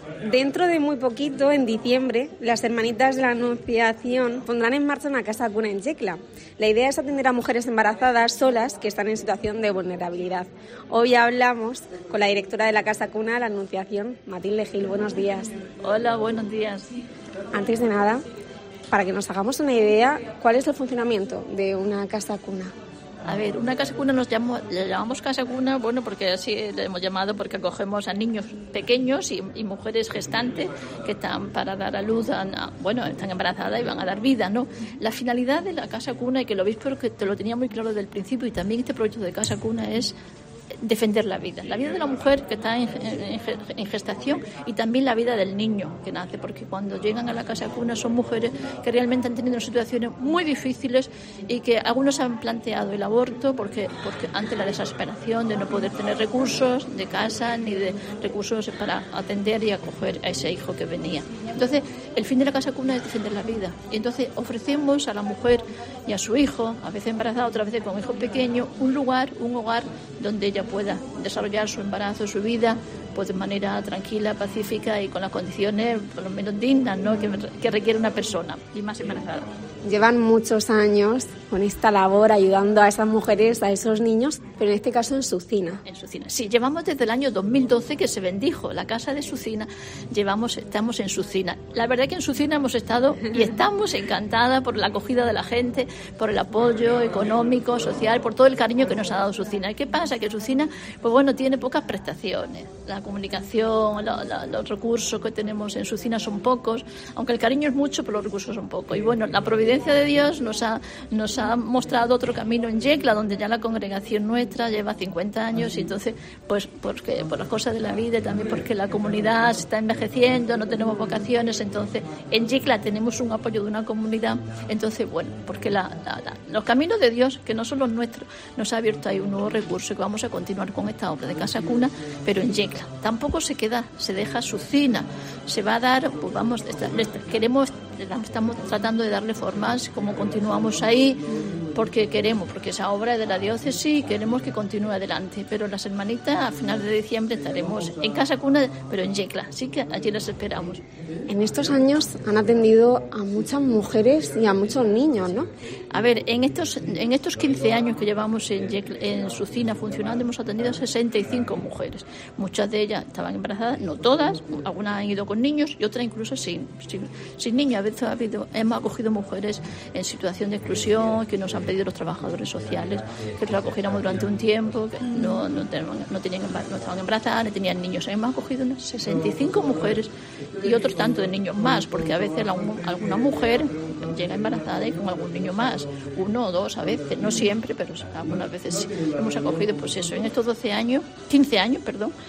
Dentro de muy poquito, en diciembre, las Hermanitas de la Anunciación pondrán en marcha una casa cuna en Yecla. La idea es atender a mujeres embarazadas solas que están en situación de vulnerabilidad. Hoy hablamos con la directora de la casa cuna de la Anunciación, Matilde Gil. Buenos días. Hola, buenos días. Antes de nada, para que nos hagamos una idea, ¿cuál es el funcionamiento de una casa cuna? A ver, una casa cuna le llamamos casa cuna, bueno, porque así le hemos llamado porque acogemos a niños pequeños y mujeres gestantes que están para dar a luz, están embarazadas y van a dar vida, ¿no? La finalidad de la casa cuna, y que lo veis porque te lo tenía muy claro desde el principio, y también este proyecto de casa cuna es defender la vida de la mujer que está en gestación y también la vida del niño que nace, porque cuando llegan a la casa cuna son mujeres que realmente han tenido situaciones muy difíciles y que algunos han planteado el aborto porque ante la desesperación de no poder tener recursos de casa ni de recursos para atender y acoger a ese hijo que venía. Entonces, el fin de la casa cuna es defender la vida, y entonces ofrecemos a la mujer y a su hijo, a veces embarazada, otras veces con hijo pequeño, un hogar donde ella pueda desarrollar su embarazo, su vida, pues de manera tranquila, pacífica y con las condiciones por lo menos dignas, ¿no?, que requiere una persona, y más embarazada. Llevan muchos años con esta labor ayudando a esas mujeres, a esos niños, pero en este caso en Sucina. En Sucina, sí, llevamos desde el año 2012 que se bendijo la casa de Sucina, estamos en Sucina. La verdad que en Sucina hemos estado y estamos encantadas por la acogida de la gente, por el apoyo económico, social, por todo el cariño que nos ha dado Sucina. ¿Y qué pasa? Que Sucina, pues bueno, tiene pocas prestaciones. La comunicación, los recursos que tenemos en Sucina son pocos, aunque el cariño es mucho, pero los recursos son pocos. Y bueno, la providencia de Dios nos ha mostrado otro camino en Yecla, donde ya la congregación nuestra lleva 50 años, y entonces, pues porque por las cosas de la vida y también porque la comunidad se está envejeciendo, no tenemos vocaciones, entonces en Yecla tenemos un apoyo de una comunidad. Entonces, bueno, porque los caminos de Dios, que no son los nuestros, nos ha abierto ahí un nuevo recurso, que vamos a continuar con esta obra de casa cuna, pero en Yecla. Tampoco se deja Sucina, se va a dar, pues vamos, estamos tratando de darle formas, como continuamos ahí, porque esa obra es de la diócesis y queremos que continúe adelante. Pero las hermanitas, a final de diciembre, estaremos en casa cuna, pero en Yecla, así que allí las esperamos. En estos años han atendido a muchas mujeres y a muchos niños, ¿no? A ver, en estos 15 años que llevamos en Sucina funcionando, hemos atendido a 65 mujeres. Muchas de ellas estaban embarazadas, no todas, algunas han ido con niños y otras incluso sin niños. A veces hemos acogido mujeres en situación de exclusión, que nos han pedido los trabajadores sociales que las acogiéramos durante un tiempo, que no estaban embarazadas, ni tenían niños. Hemos acogido unas 65 mujeres y otros tantos de niños más, porque a veces alguna mujer llega embarazada y con algún niño más, 1 o 2 a veces, no siempre, pero algunas veces sí. Hemos acogido, pues eso, en estos 15 años,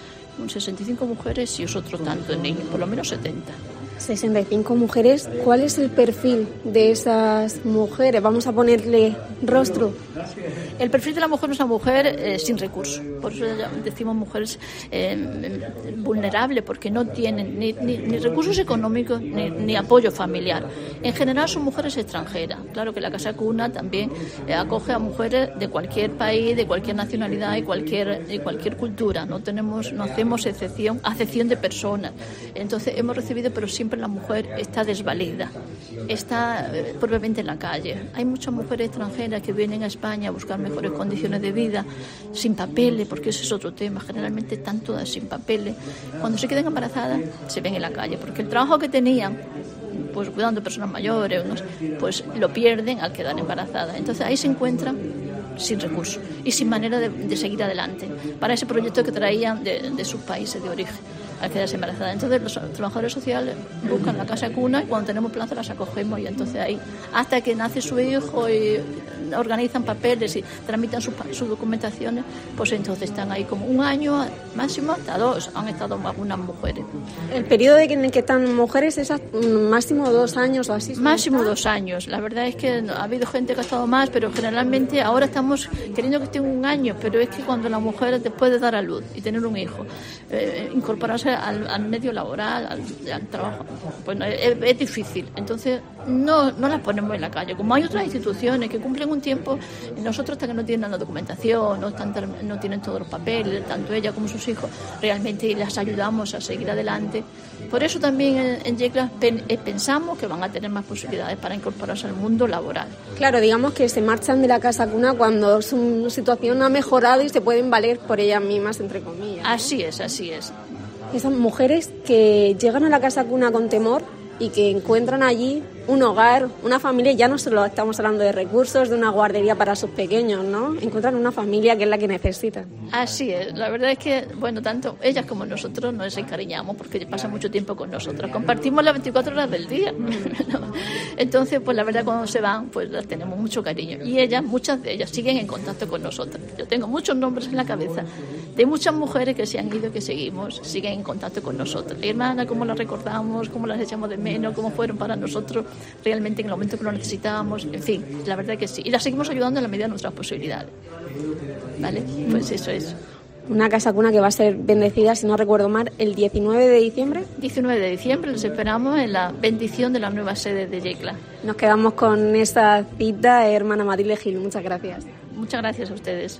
65 mujeres y otros tantos niños, por lo menos 70. 65 mujeres. ¿Cuál es el perfil de esas mujeres? Vamos a ponerle rostro. El perfil de la mujer es una mujer sin recursos. Por eso decimos mujeres vulnerables, porque no tienen ni recursos económicos ni apoyo familiar. En general son mujeres extranjeras. Claro que la casa cuna también acoge a mujeres de cualquier país, de cualquier nacionalidad y cualquier cultura. No hacemos acepción de personas. Entonces hemos recibido, pero siempre la mujer está desvalida, está probablemente en la calle. Hay muchas mujeres extranjeras que vienen a España a buscar mejores condiciones de vida, sin papeles, porque ese es otro tema. Generalmente están todas sin papeles. Cuando se quedan embarazadas, se ven en la calle, porque el trabajo que tenían, pues cuidando de personas mayores, pues lo pierden al quedar embarazadas. Entonces ahí se encuentran sin recursos y sin manera de seguir adelante para ese proyecto que traían de sus países de origen al quedarse embarazadas. Entonces los trabajadores sociales buscan la casa cuna y cuando tenemos plaza las acogemos, y entonces ahí hasta que nace su hijo y organizan papeles y tramitan sus documentaciones, pues entonces están ahí como 1 año, máximo hasta 2, han estado algunas mujeres. ¿El periodo en el que están mujeres es máximo 2 años o así? Máximo 2 años. La verdad es que ha habido gente que ha estado más, pero generalmente ahora estamos queriendo que estén 1 año, pero es que cuando la mujer, después de dar a luz y tener un hijo, incorporarse al medio laboral, al trabajo, pues es difícil. Entonces no las ponemos en la calle. Como hay otras instituciones que cumplen un tiempo, nosotros hasta que no tienen la documentación, no tienen todos los papeles, tanto ella como sus hijos, realmente las ayudamos a seguir adelante. Por eso también en Yecla pensamos que van a tener más posibilidades para incorporarse al mundo laboral. Claro, digamos que se marchan de la casa cuna cuando su situación ha mejorado y se pueden valer por ellas mismas, entre comillas, ¿no? Así es. Esas mujeres que llegan a la casa cuna con temor y que encuentran allí un hogar, una familia, ya no solo estamos hablando de recursos, de una guardería para sus pequeños, ¿no? Encuentran una familia que es la que necesitan. Así es, la verdad es que, bueno, tanto ellas como nosotros nos encariñamos porque pasan mucho tiempo con nosotros, compartimos las 24 horas del día, ¿no? Entonces, pues la verdad cuando se van, pues las tenemos mucho cariño y ellas, muchas de ellas siguen en contacto con nosotros. Yo tengo muchos nombres en la cabeza de muchas mujeres que se han ido, que siguen en contacto con nosotros. Hermana, cómo las recordamos, cómo las echamos de menos, cómo fueron para nosotros realmente en el momento que lo necesitábamos, en fin, la verdad que sí. Y las seguimos ayudando en la medida de nuestras posibilidades. ¿Vale? Pues eso es. Una casa cuna que va a ser bendecida, si no recuerdo mal, el 19 de diciembre. 19 de diciembre les esperamos en la bendición de la nueva sede de Yecla. Nos quedamos con esta cita, hermana Matilde Gil. Muchas gracias. Muchas gracias a ustedes.